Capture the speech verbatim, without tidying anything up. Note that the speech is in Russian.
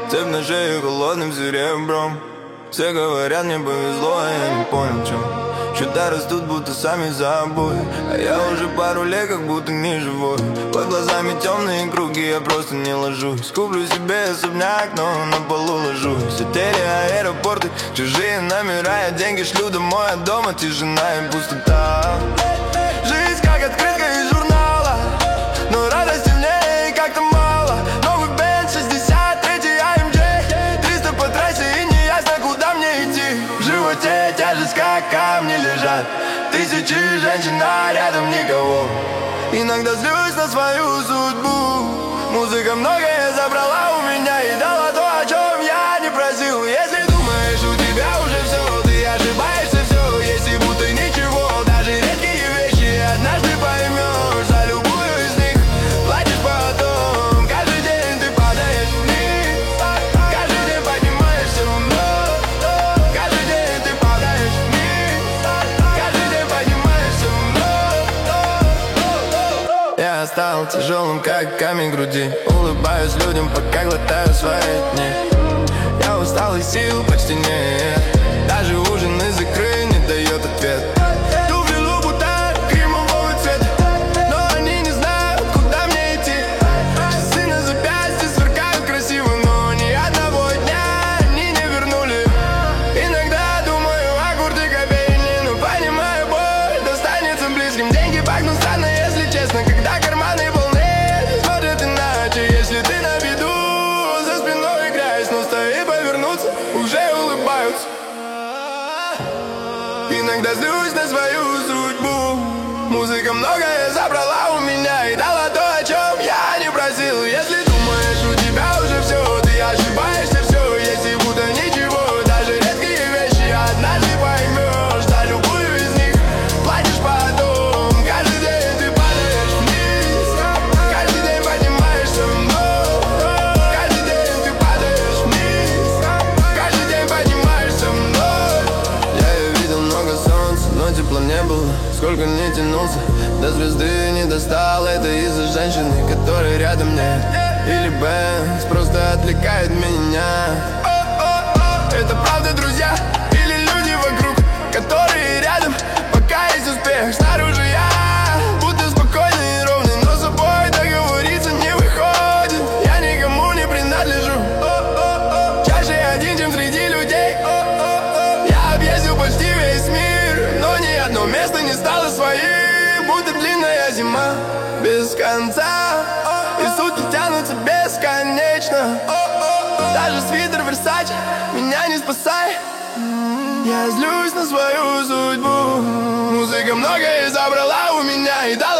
Цепь на шее холодным серебром. Все говорят, мне повезло, а я не понял, чем. Чудо растут, будто сами собой. А я уже пару лет, как будто не живой. Под глазами темные круги, я просто не ложусь. Куплю себе особняк, но на полу ложусь. Отели, аэропорты, чужие номера. Я деньги шлю домой, а дома тишина и пустота. Жизнь как открытка из журнала, но радости в ней как-то мало. Новый бенд, шестьдесят третий эй эм джей, триста по трассе и не ясно, куда мне идти. В животе тяжесть, как камни лежат. Тысячи женщин, а рядом никого. Иногда злюсь на свою судьбу. Музыка многое забрала у меня и дала то, о чем я не просил. Если думаешь, у тебя уже все, ты ошибаешься, все. Если будто ничего, даже редкие вещи однажды поймешь. За любую из них платишь потом. Каждый день ты падаешь вниз, каждый день поднимаешься вновь. Каждый день ты падаешь вниз, каждый день поднимаешься вновь. Я стал тяжелым, как камень в груди. Улыбаюсь людям, пока глотаю свои дни. Я устал и сил почти нет. Даже ужин из икры не дает ответ. Туфли Лубутен, кремового цвета, но они не знают, куда мне идти. Часы на запястье сверкают красиво, но ни одного дня они не вернули. Иногда думаю о курте кофейне, но понимаю, боль достанется близким. Деньги пахнут странно, если честно, когда карманы полны. Смотрят иначе, если ты на виду. За спиной грязь, но стоит повернуться, уже улыбаются. Иногда злюсь на свою судьбу. Музыка многое забрала у меня и дала то, о чем я не просил. Если думаешь, у тебя уже все, ты ошибаешься, все. Если будто ничего, даже редкие вещи однажды поймешь. За любую из них платишь потом. Каждый день ты падаешь вниз, каждый день поднимаешься вновь. Каждый день ты падаешь вниз, каждый день поднимаешься вновь. Я видел много солнца, но тепла не было. Сколько не тянулся, до звезды не достал. Это из-за женщины, которой рядом нет. Или Бенз просто отвлекает меня. Это правда, друзья? Или люди вокруг, которые рядом, пока есть успех? Снаружи я будто спокойный и ровный, но с собой договориться не выходит. Я никому не принадлежу. Чаще один, чем среди людей. Я объездил почти весь мир, но ни одно место не стало своим. Будто длинная зима без конца, и сутки тянутся бесконечно. Даже свитер Versace меня не спасает. Я злюсь на свою судьбу. Музыка многое забрала у меня и дала